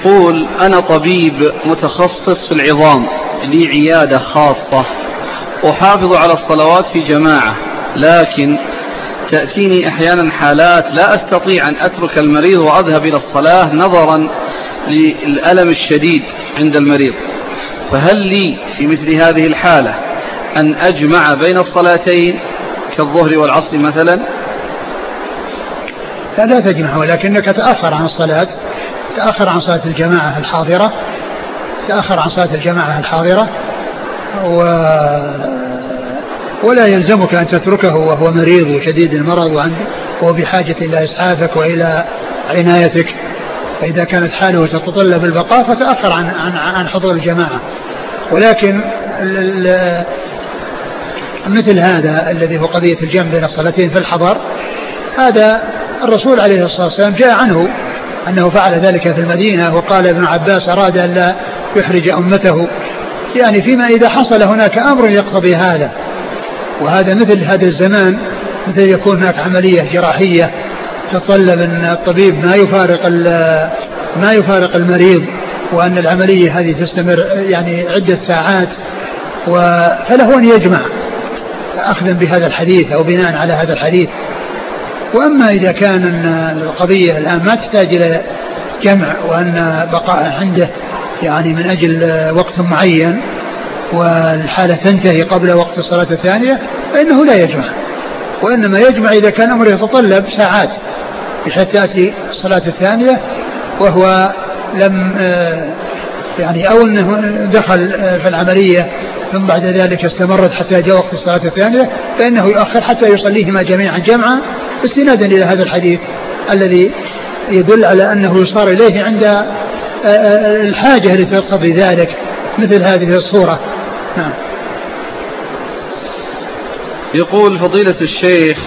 قول أنا طبيب متخصص في العظام، لي عيادة خاصة، أحافظ على الصلوات في جماعة، لكن تأتيني أحيانا حالات لا أستطيع أن أترك المريض وأذهب إلى الصلاة نظرا للألم الشديد عند المريض، فهل لي في مثل هذه الحالة أن أجمع بين الصلاتين كالظهر والعصر مثلا؟ لا تجمع، ولكنك تأخر عن الصلاة، تأخر عن صلاة الجماعة الحاضرة، تأخر عن صلاة الجماعة الحاضرة، ولا يلزمك أن تتركه وهو مريض وشديد المرض وهو بحاجة إلى إسعافك وإلى عنايتك. فإذا كانت حاله تتطلب البقاء فتأخر عن حضور الجماعة. ولكن مثل هذا الذي هو قضية الجمع بين الصلاتين في الحضر، هذا الرسول عليه الصلاة والسلام جاء عنه أنه فعل ذلك في المدينة، وقال ابن عباس أراد أن لا يحرج أمته، يعني فيما إذا حصل هناك أمر يقتضي هذا. وهذا مثل هذا الزمان، مثل يكون هناك عملية جراحية تطلب أن الطبيب ما يفارق المريض، وأن العملية هذه تستمر يعني عدة ساعات، فله أن يجمع أخذا بهذا الحديث أو بناء على هذا الحديث. وأما إذا كان القضية الآن ما تحتاج إلى جمع وأن بقاء عنده يعني من أجل وقت معين والحالة تنتهي قبل وقت الصلاة الثانية، فإنه لا يجمع، وإنما يجمع إذا كان أمره يتطلب ساعات بحيث تأتي الصلاة الثانية وهو لم يعني أو أنه دخل في العملية ثم بعد ذلك استمرت حتى جاء وقت الصلاة الثانية، فإنه يؤخر حتى يصليهما جميعا جمعا، استنادا إلى هذا الحديث الذي يدل على أنه يصار إليه عند الحاجة التي تقتضي ذلك مثل هذه الصورة. نعم. يقول فضيلة الشيخ